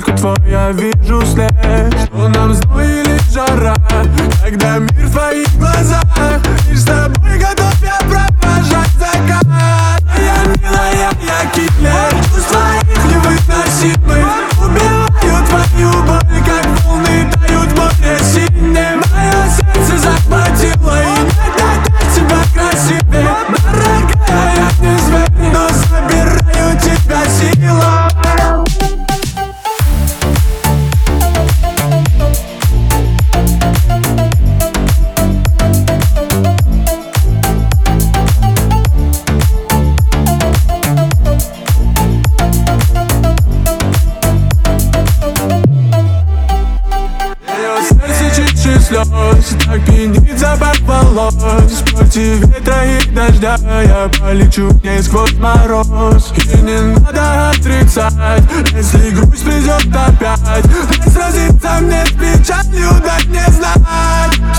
только твой я вижу след. Что нам зной или жара, когда мир в твоих глазах. Лишь с тобой готов я провожать закат. Я милая, я киллер, чувства их невыносимы. Убиваю твою боль, как волны тают в море синим. Мое сердце захватило, и нет опять тебя красивее. Дорогая, я не зверь, но забираю тебя силой. Слез, так пьянит запах волос. Против ветра и дождя я полечу к ней сквозь мороз. И не надо отрицать, если грусть придет опять. Пусть сразится мне с печалью, дать не знать.